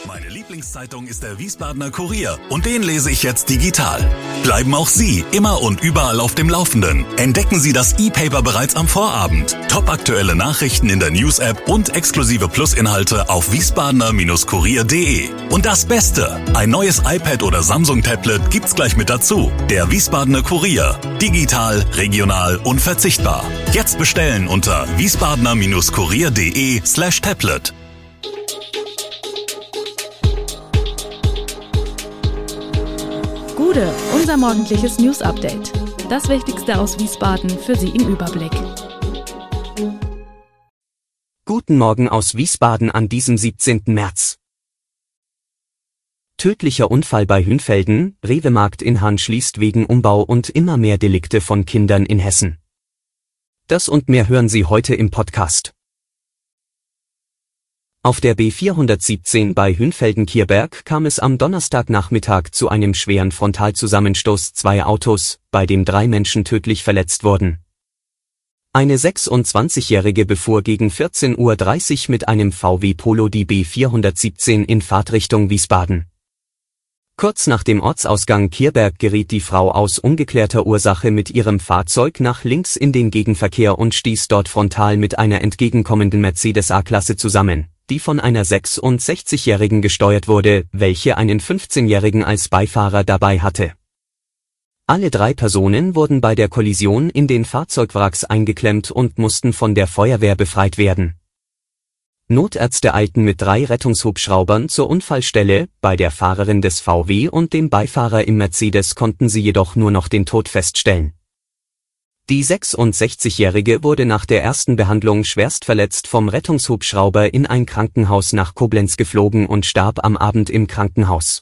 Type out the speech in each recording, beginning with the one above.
Meine Lieblingszeitung ist der Wiesbadener Kurier und den lese ich jetzt digital. Bleiben auch Sie immer und überall auf dem Laufenden. Entdecken Sie das E-Paper bereits am Vorabend. Topaktuelle Nachrichten in der News-App und exklusive Plusinhalte auf wiesbadener-kurier.de. Und das Beste, ein neues iPad oder Samsung-Tablet gibt's gleich mit dazu. Der Wiesbadener Kurier. Digital, regional, unverzichtbar. Jetzt bestellen unter wiesbadener-kurier.de/tablet. Gude, unser morgendliches News-Update. Das Wichtigste aus Wiesbaden für Sie im Überblick. Guten Morgen aus Wiesbaden an diesem 17. März. Tödlicher Unfall bei Hünfelden, Rewe-Markt in Hahn schließt wegen Umbau und immer mehr Delikte von Kindern in Hessen. Das und mehr hören Sie heute im Podcast. Auf der B417 bei Hünfelden-Kierberg kam es am Donnerstagnachmittag zu einem schweren Frontalzusammenstoß zweier Autos, bei dem 3 Menschen tödlich verletzt wurden. Eine 26-Jährige befuhr gegen 14:30 Uhr mit einem VW Polo die B417 in Fahrtrichtung Wiesbaden. Kurz nach dem Ortsausgang Kierberg geriet die Frau aus ungeklärter Ursache mit ihrem Fahrzeug nach links in den Gegenverkehr und stieß dort frontal mit einer entgegenkommenden Mercedes A-Klasse zusammen, die von einer 66-Jährigen gesteuert wurde, welche einen 15-Jährigen als Beifahrer dabei hatte. Alle 3 Personen wurden bei der Kollision in den Fahrzeugwracks eingeklemmt und mussten von der Feuerwehr befreit werden. Notärzte eilten mit 3 Rettungshubschraubern zur Unfallstelle, bei der Fahrerin des VW und dem Beifahrer im Mercedes konnten sie jedoch nur noch den Tod feststellen. Die 66-Jährige wurde nach der ersten Behandlung schwerst verletzt vom Rettungshubschrauber in ein Krankenhaus nach Koblenz geflogen und starb am Abend im Krankenhaus.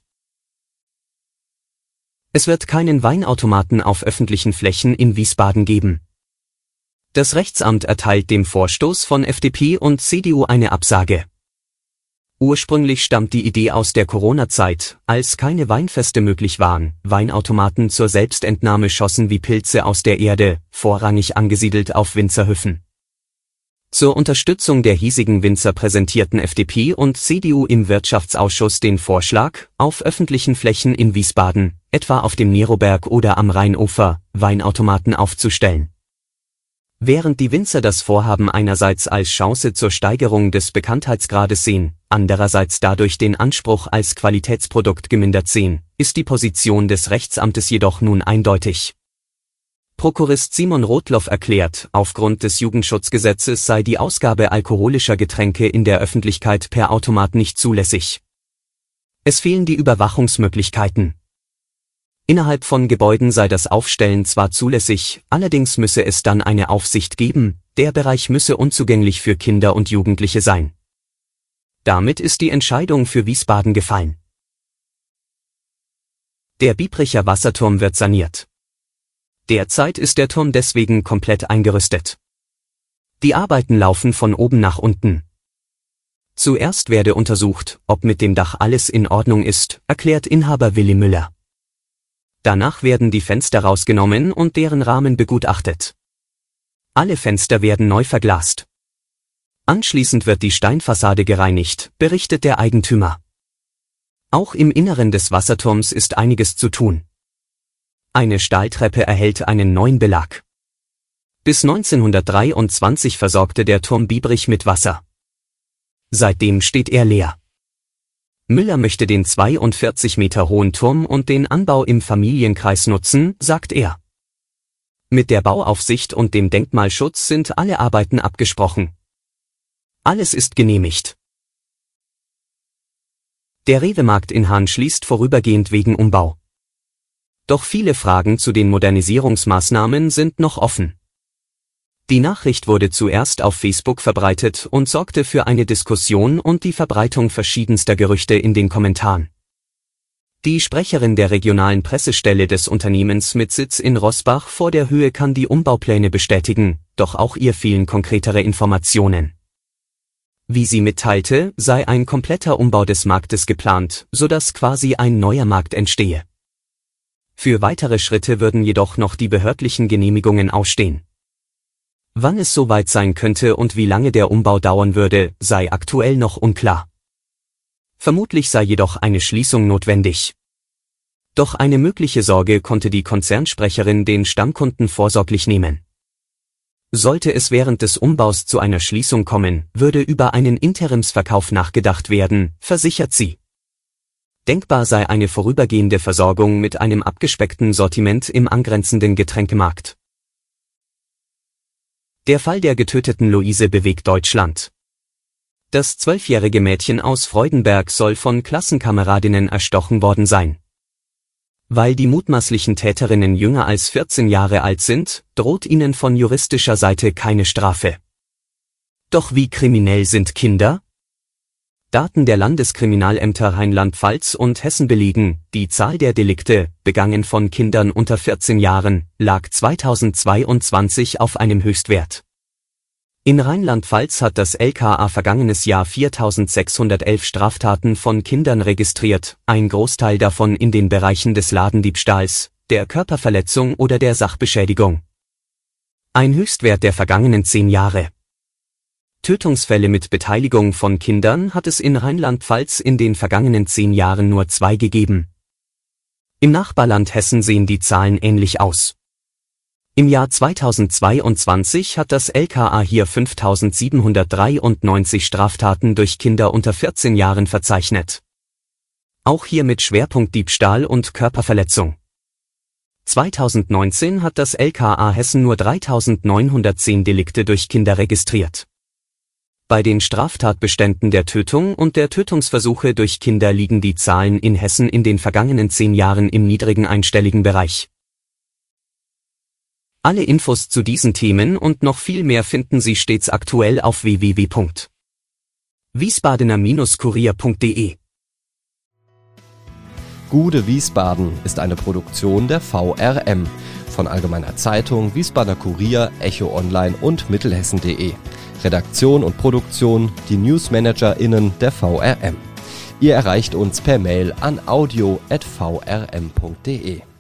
Es wird keinen Weinautomaten auf öffentlichen Flächen in Wiesbaden geben. Das Rechtsamt erteilt dem Vorstoß von FDP und CDU eine Absage. Ursprünglich stammt die Idee aus der Corona-Zeit, als keine Weinfeste möglich waren, Weinautomaten zur Selbstentnahme schossen wie Pilze aus der Erde, vorrangig angesiedelt auf Winzerhöfen. Zur Unterstützung der hiesigen Winzer präsentierten FDP und CDU im Wirtschaftsausschuss den Vorschlag, auf öffentlichen Flächen in Wiesbaden, etwa auf dem Neroberg oder am Rheinufer, Weinautomaten aufzustellen. Während die Winzer das Vorhaben einerseits als Chance zur Steigerung des Bekanntheitsgrades sehen, andererseits dadurch den Anspruch als Qualitätsprodukt gemindert sehen, ist die Position des Rechtsamtes jedoch nun eindeutig. Prokurist Simon Rotloff erklärt, aufgrund des Jugendschutzgesetzes sei die Ausgabe alkoholischer Getränke in der Öffentlichkeit per Automat nicht zulässig. Es fehlen die Überwachungsmöglichkeiten. Innerhalb von Gebäuden sei das Aufstellen zwar zulässig, allerdings müsse es dann eine Aufsicht geben, der Bereich müsse unzugänglich für Kinder und Jugendliche sein. Damit ist die Entscheidung für Wiesbaden gefallen. Der Biebricher Wasserturm wird saniert. Derzeit ist der Turm deswegen komplett eingerüstet. Die Arbeiten laufen von oben nach unten. Zuerst werde untersucht, ob mit dem Dach alles in Ordnung ist, erklärt Inhaber Willi Müller. Danach werden die Fenster rausgenommen und deren Rahmen begutachtet. Alle Fenster werden neu verglast. Anschließend wird die Steinfassade gereinigt, berichtet der Eigentümer. Auch im Inneren des Wasserturms ist einiges zu tun. Eine Stahltreppe erhält einen neuen Belag. Bis 1923 versorgte der Turm Biebrich mit Wasser. Seitdem steht er leer. Müller möchte den 42 Meter hohen Turm und den Anbau im Familienkreis nutzen, sagt er. Mit der Bauaufsicht und dem Denkmalschutz sind alle Arbeiten abgesprochen. Alles ist genehmigt. Der Rewe-Markt in Hahn schließt vorübergehend wegen Umbau. Doch viele Fragen zu den Modernisierungsmaßnahmen sind noch offen. Die Nachricht wurde zuerst auf Facebook verbreitet und sorgte für eine Diskussion und die Verbreitung verschiedenster Gerüchte in den Kommentaren. Die Sprecherin der regionalen Pressestelle des Unternehmens mit Sitz in Roßbach vor der Höhe kann die Umbaupläne bestätigen, doch auch ihr fehlen konkretere Informationen. Wie sie mitteilte, sei ein kompletter Umbau des Marktes geplant, sodass quasi ein neuer Markt entstehe. Für weitere Schritte würden jedoch noch die behördlichen Genehmigungen ausstehen. Wann es soweit sein könnte und wie lange der Umbau dauern würde, sei aktuell noch unklar. Vermutlich sei jedoch eine Schließung notwendig. Doch eine mögliche Sorge konnte die Konzernsprecherin den Stammkunden vorsorglich nehmen. Sollte es während des Umbaus zu einer Schließung kommen, würde über einen Interimsverkauf nachgedacht werden, versichert sie. Denkbar sei eine vorübergehende Versorgung mit einem abgespeckten Sortiment im angrenzenden Getränkemarkt. Der Fall der getöteten Luise bewegt Deutschland. Das 12-jährige Mädchen aus Freudenberg soll von Klassenkameradinnen erstochen worden sein. Weil die mutmaßlichen Täterinnen jünger als 14 Jahre alt sind, droht ihnen von juristischer Seite keine Strafe. Doch wie kriminell sind Kinder? Daten der Landeskriminalämter Rheinland-Pfalz und Hessen belegen, die Zahl der Delikte, begangen von Kindern unter 14 Jahren, lag 2022 auf einem Höchstwert. In Rheinland-Pfalz hat das LKA vergangenes Jahr 4.611 Straftaten von Kindern registriert, ein Großteil davon in den Bereichen des Ladendiebstahls, der Körperverletzung oder der Sachbeschädigung. Ein Höchstwert der vergangenen 10 Jahre. Tötungsfälle mit Beteiligung von Kindern hat es in Rheinland-Pfalz in den vergangenen 10 Jahren nur 2 gegeben. Im Nachbarland Hessen sehen die Zahlen ähnlich aus. Im Jahr 2022 hat das LKA hier 5.793 Straftaten durch Kinder unter 14 Jahren verzeichnet. Auch hier mit Schwerpunkt Diebstahl und Körperverletzung. 2019 hat das LKA Hessen nur 3.910 Delikte durch Kinder registriert. Bei den Straftatbeständen der Tötung und der Tötungsversuche durch Kinder liegen die Zahlen in Hessen in den vergangenen 10 Jahren im niedrigen einstelligen Bereich. Alle Infos zu diesen Themen und noch viel mehr finden Sie stets aktuell auf www.wiesbadener-kurier.de. Gude Wiesbaden ist eine Produktion der VRM von Allgemeiner Zeitung, Wiesbadener Kurier, Echo Online und Mittelhessen.de. Redaktion und Produktion die NewsmanagerInnen der VRM. Ihr erreicht uns per Mail an audio@vrm.de.